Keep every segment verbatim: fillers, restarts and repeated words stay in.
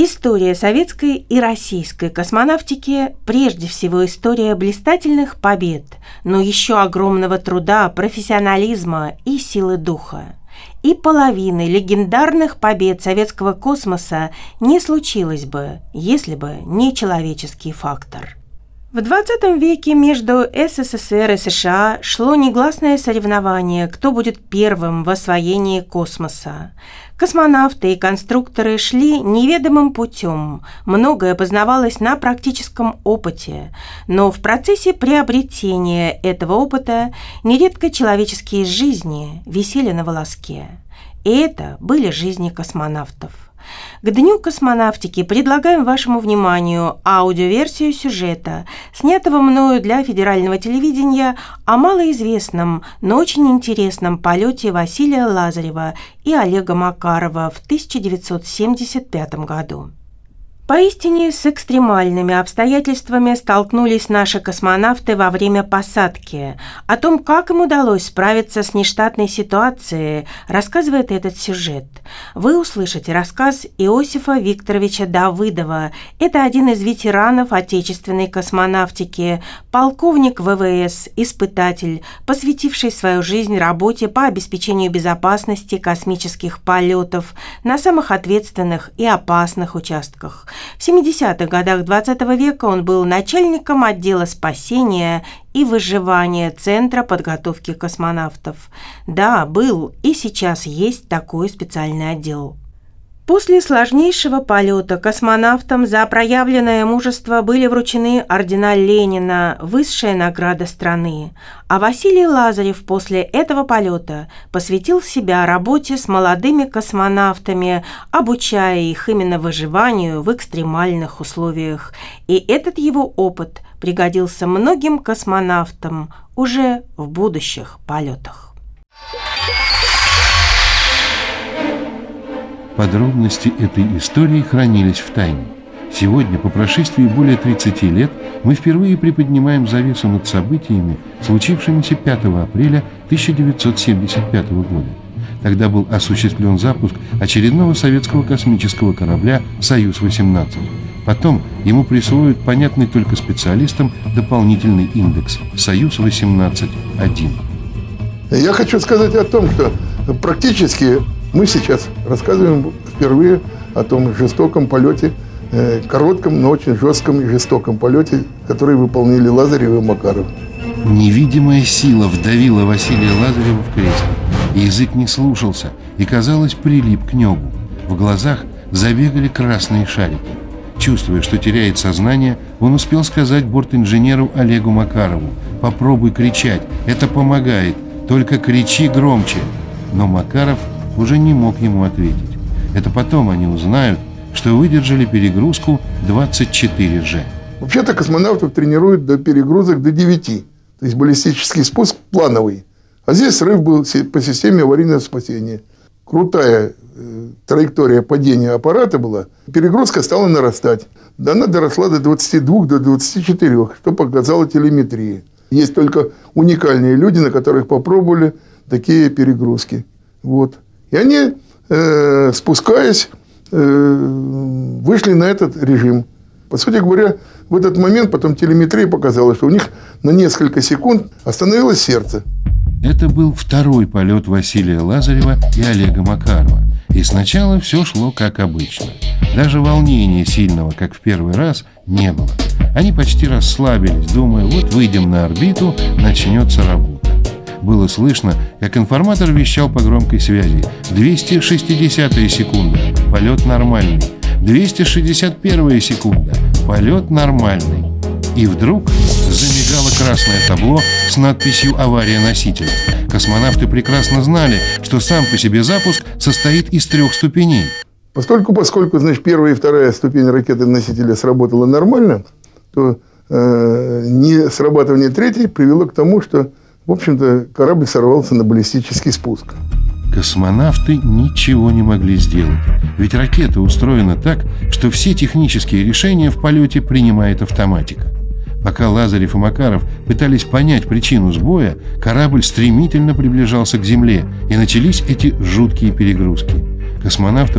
История советской и российской космонавтики – прежде всего история блистательных побед, но еще огромного труда, профессионализма и силы духа. И половины легендарных побед советского космоса не случилось бы, если бы не человеческий фактор. В двадцатом веке между СССР и США шло негласное соревнование, кто будет первым в освоении космоса. Космонавты и конструкторы шли неведомым путем, многое познавалось на практическом опыте, но в процессе приобретения этого опыта нередко человеческие жизни висели на волоске. И это были жизни космонавтов. К Дню космонавтики предлагаем вашему вниманию аудиоверсию сюжета, снятого мною для федерального телевидения о малоизвестном, но очень интересном полете Василия Лазарева и Олега Макарова в тысяча девятьсот семьдесят пятом году. Поистине с экстремальными обстоятельствами столкнулись наши космонавты во время посадки. О том, как им удалось справиться с нештатной ситуацией, рассказывает этот сюжет. Вы услышите рассказ Иосифа Викторовича Давыдова. Это один из ветеранов отечественной космонавтики, полковник ВВС, испытатель, посвятивший свою жизнь работе по обеспечению безопасности космических полетов на самых ответственных и опасных участках. В семидесятых годах двадцатого века он был начальником отдела спасения и выживания Центра подготовки космонавтов. Да, был и сейчас есть такой специальный отдел. После сложнейшего полета космонавтам за проявленное мужество были вручены ордена Ленина, высшая награда страны. А Василий Лазарев после этого полета посвятил себя работе с молодыми космонавтами, обучая их именно выживанию в экстремальных условиях. И этот его опыт пригодился многим космонавтам уже в будущих полетах. Подробности этой истории хранились в тайне. Сегодня, по прошествии более тридцати лет, мы впервые приподнимаем завесу над событиями, случившимися пятого апреля тысяча девятьсот семьдесят пятого года. Тогда был осуществлен запуск очередного советского космического корабля «Союз восемнадцать». Потом ему присвоят понятный только специалистам дополнительный индекс «Союз восемнадцать один». Я хочу сказать о том, что практически мы сейчас рассказываем впервые о том жестоком полете, э, коротком, но очень жестком и жестоком полете, который выполнили Лазарев и Макаров. Невидимая сила вдавила Василия Лазарева в кресло. Язык не слушался и, казалось, прилип к небу. В глазах забегали красные шарики. Чувствуя, что теряет сознание, он успел сказать бортинженеру Олегу Макарову: «Попробуй кричать, это помогает, только кричи громче». Но Макаров уже не мог ему ответить. Это потом они узнают, что выдержали перегрузку двадцать четыре же. Вообще-то космонавтов тренируют до перегрузок до девяти. То есть баллистический спуск плановый. А здесь срыв был по системе аварийного спасения. Крутая э, траектория падения аппарата была. Перегрузка стала нарастать. Да она доросла до двадцати двух, до двадцати четырёх, что показала телеметрия. Есть только уникальные люди, на которых попробовали такие перегрузки. Вот. И они, э, спускаясь, э, вышли на этот режим. По сути говоря, в этот момент потом телеметрия показала, что у них на несколько секунд остановилось сердце. Это был второй полет Василия Лазарева и Олега Макарова. И сначала все шло как обычно. Даже волнения сильного, как в первый раз, не было. Они почти расслабились, думая: вот выйдем на орбиту, начнется работа. Было слышно, как информатор вещал по громкой связи: двести шестидесятая секунда, полет нормальный. двести шестьдесят первая секунда, полет нормальный. И вдруг замигало красное табло с надписью «Авария носителя». Космонавты прекрасно знали, что сам по себе запуск состоит из трех ступеней. Поскольку, поскольку значит, первая и вторая ступень ракеты-носителя сработала нормально, то э, не срабатывание третьей привело к тому, что, в общем-то, корабль сорвался на баллистический спуск. Космонавты ничего не могли сделать, ведь ракета устроена так, что все технические решения в полете принимает автоматика. Пока Лазарев и Макаров пытались понять причину сбоя, корабль стремительно приближался к Земле, и начались эти жуткие перегрузки. Космонавтов с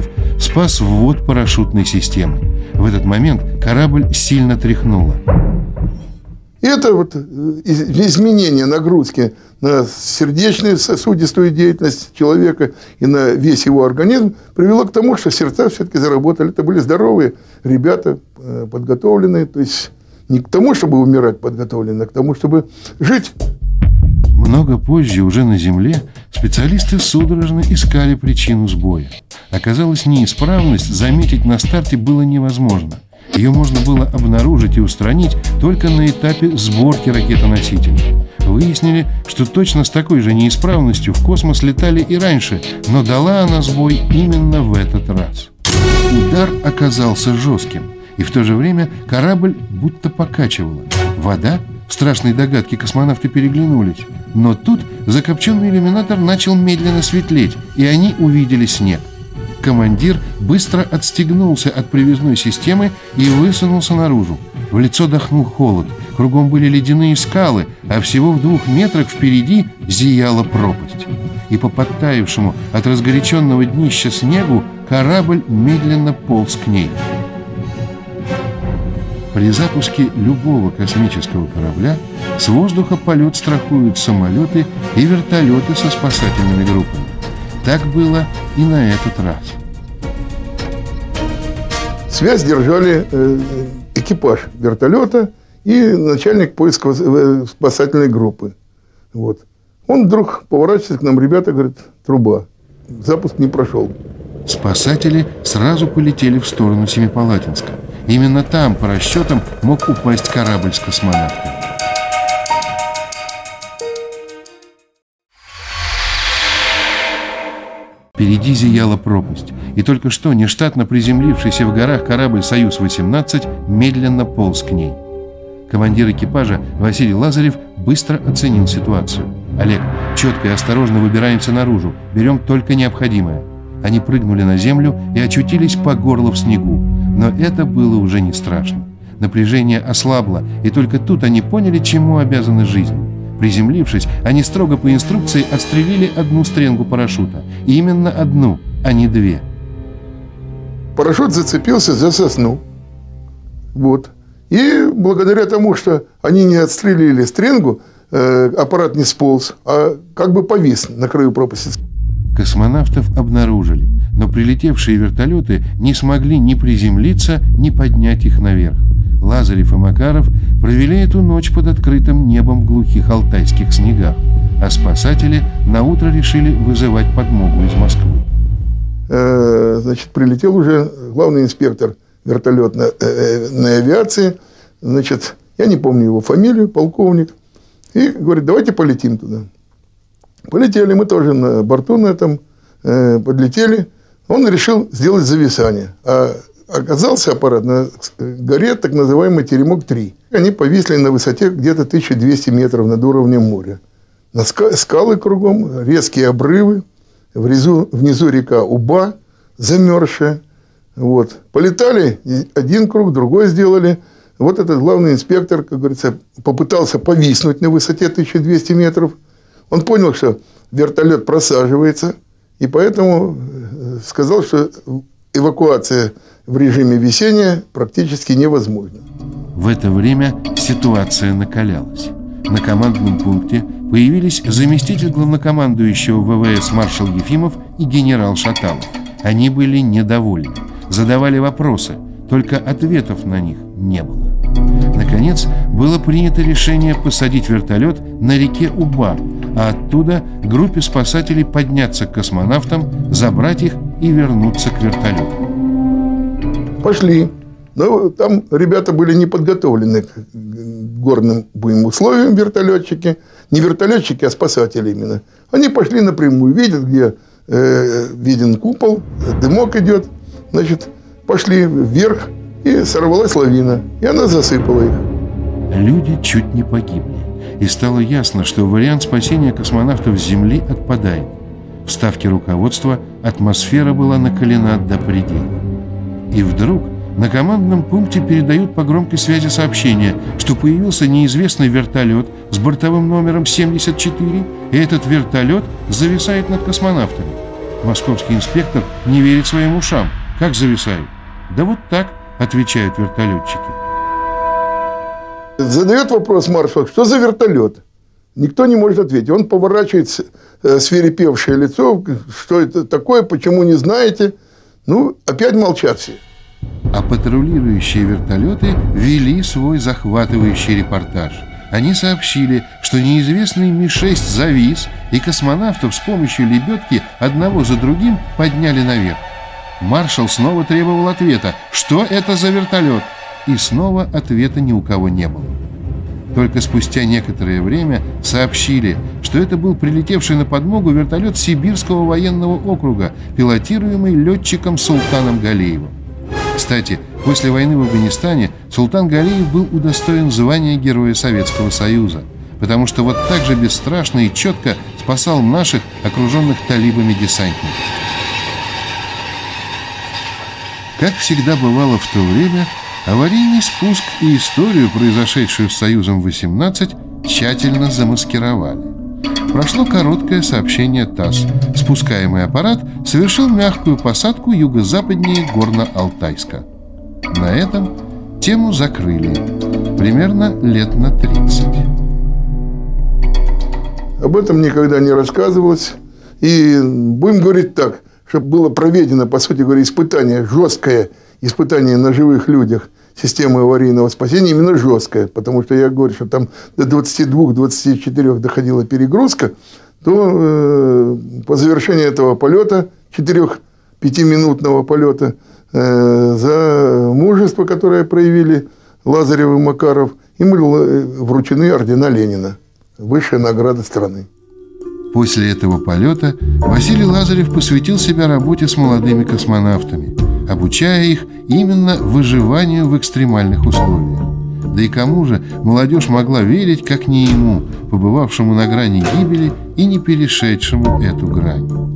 спас ввод парашютной системы. В этот момент корабль сильно тряхнуло. И это вот изменение нагрузки на сердечную сосудистую деятельность человека и на весь его организм привело к тому, что сердца все-таки заработали. Это были здоровые ребята, подготовленные. То есть не к тому, чтобы умирать подготовленные, а к тому, чтобы жить. Много позже, уже на Земле, специалисты судорожно искали причину сбоя. Оказалось, неисправность заметить на старте было невозможно. Ее можно было обнаружить и устранить только на этапе сборки ракетоносителя. Выяснили, что точно с такой же неисправностью в космос летали и раньше, но дала она сбой именно в этот раз. Удар оказался жестким, и в то же время корабль будто покачивало. Вода? В страшной догадке космонавты переглянулись. Но тут закопченный иллюминатор начал медленно светлеть, и они увидели снег. Командир быстро отстегнулся от привязной системы и высунулся наружу. В лицо дохнул холод. Кругом были ледяные скалы, а всего в двух метрах впереди зияла пропасть. И по подтаявшему от разгоряченного днища снегу корабль медленно полз к ней. При запуске любого космического корабля с воздуха полет страхуют самолеты и вертолеты со спасательными группами. Так было и на этот раз. Связь держали экипаж вертолета и начальник поисково-спасательной группы. Вот. Он вдруг поворачивается к нам, ребята, говорит, труба. Запуск не прошел. Спасатели сразу полетели в сторону Семипалатинска. Именно там, по расчетам, мог упасть корабль с космонавтами. Впереди зияла пропасть, и только что нештатно приземлившийся в горах корабль «Союз-восемнадцать» медленно полз к ней. Командир экипажа Василий Лазарев быстро оценил ситуацию. «Олег, четко и осторожно выбираемся наружу, берем только необходимое». Они прыгнули на землю и очутились по горло в снегу. Но это было уже не страшно. Напряжение ослабло, и только тут они поняли, чему обязаны жизнью. Приземлившись, они строго по инструкции отстрелили одну стренгу парашюта. И именно одну, а не две. Парашют зацепился за сосну. Вот. И благодаря тому, что они не отстрелили стренгу, э, аппарат не сполз, а как бы повис на краю пропасти. Космонавтов обнаружили, но прилетевшие вертолеты не смогли ни приземлиться, ни поднять их наверх. Лазарев и Макаров провели эту ночь под открытым небом в глухих алтайских снегах, а спасатели наутро решили вызывать подмогу из Москвы. Э, значит, прилетел уже главный инспектор вертолетной э, авиации, значит, я не помню его фамилию, полковник, и говорит, давайте полетим туда. Полетели, мы тоже на борту на этом э, подлетели. Он решил сделать зависание. А оказался аппарат на горе, так называемый Теремок-три. Они повисли на высоте где-то тысяча двести метров над уровнем моря. На ска- скалы кругом, резкие обрывы. Внизу, внизу река Уба, замерзшая. Вот. Полетали, один круг, другой сделали. Вот этот главный инспектор, как говорится, попытался повиснуть на высоте тысяча двести метров. Он понял, что вертолет просаживается, и поэтому сказал, что эвакуация в режиме висения практически невозможна. В это время ситуация накалялась. На командном пункте появились заместитель главнокомандующего ВВС маршал Ефимов и генерал Шаталов. Они были недовольны, задавали вопросы, только ответов на них не было. Наконец, было принято решение посадить вертолет на реке Уба, а оттуда группе спасателей подняться к космонавтам, забрать их и вернуться к вертолету. Пошли. Но там ребята были не подготовлены к горным будем условиям вертолетчики. Не вертолетчики, а спасатели именно. Они пошли напрямую, видят, где э, виден купол, дымок идет. Значит, пошли вверх, и сорвалась лавина, и она засыпала их. Люди чуть не погибли. И стало ясно, что вариант спасения космонавтов с Земли отпадает. В ставке руководства атмосфера была накалена до предела. И вдруг на командном пункте передают по громкой связи сообщение, что появился неизвестный вертолет с бортовым номером семьдесят четыре, и этот вертолет зависает над космонавтами. Московский инспектор не верит своим ушам. Как зависают? Да вот так, отвечают вертолетчики. Задает вопрос маршал, что за вертолет? Никто не может ответить. Он поворачивает свирепевшее лицо, что это такое, почему не знаете. Ну, опять молчат все. А патрулирующие вертолеты вели свой захватывающий репортаж. Они сообщили, что неизвестный Ми шесть завис, и космонавтов с помощью лебедки одного за другим подняли наверх. Маршал снова требовал ответа, что это за вертолет, и снова ответа ни у кого не было. Только спустя некоторое время сообщили, что это был прилетевший на подмогу вертолет Сибирского военного округа, пилотируемый летчиком Султаном Галеевым. Кстати, после войны в Афганистане Султан Галеев был удостоен звания Героя Советского Союза, потому что вот так же бесстрашно и четко спасал наших, окруженных талибами, десантников. Как всегда бывало в то время, аварийный спуск и историю, произошедшую с Союзом-восемнадцать, тщательно замаскировали. Прошло короткое сообщение ТАСС. Спускаемый аппарат совершил мягкую посадку юго-западнее Горно-Алтайска. На этом тему закрыли. Примерно лет на тридцать. Об этом никогда не рассказывалось. И будем говорить так, чтобы было проведено, по сути говоря, испытание, жесткое испытание на живых людях системы аварийного спасения, именно жесткое, потому что я говорю, что там до двадцати двух — двадцати четырёх доходила перегрузка, то э, по завершении этого полета, четырёх-пятиминутного полета, э, за мужество, которое проявили Лазарев и Макаров, им были вручены ордена Ленина, высшая награда страны. После этого полета Василий Лазарев посвятил себя работе с молодыми космонавтами, обучая их именно выживанию в экстремальных условиях. Да и кому же молодежь могла верить, как не ему, побывавшему на грани гибели и не перешедшему эту грань?